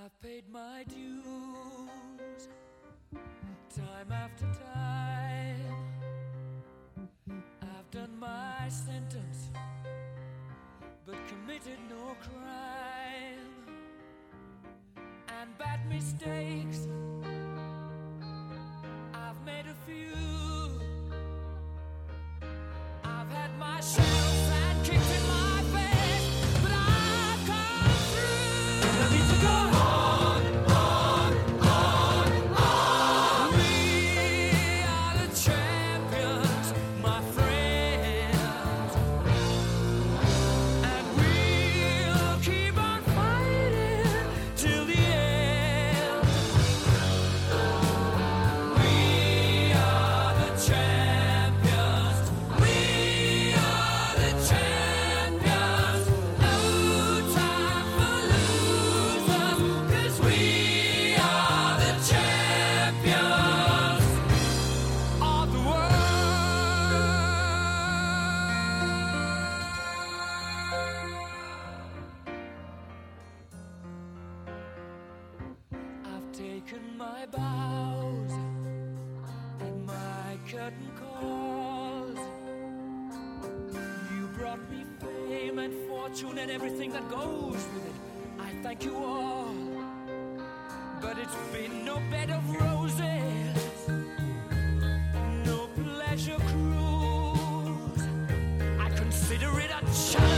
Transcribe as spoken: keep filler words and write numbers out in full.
I've paid my dues time after time. I've done my sentence but committed no crime. And bad mistakes I've made a few. I've had my shells and kicked in my face, but I've come through. I need to go on, on, on, on. We are the champions, my friends, and we'll keep on fighting till the end. We are the champions. We are the champions. No time for losers, 'cause we are the champions of the world. I've taken my bows and my curtain calls. You brought me fame and fortune and everything that goes with it. I thank you all, but it's been no bed of roses, no pleasure cruise. I consider it a challenge.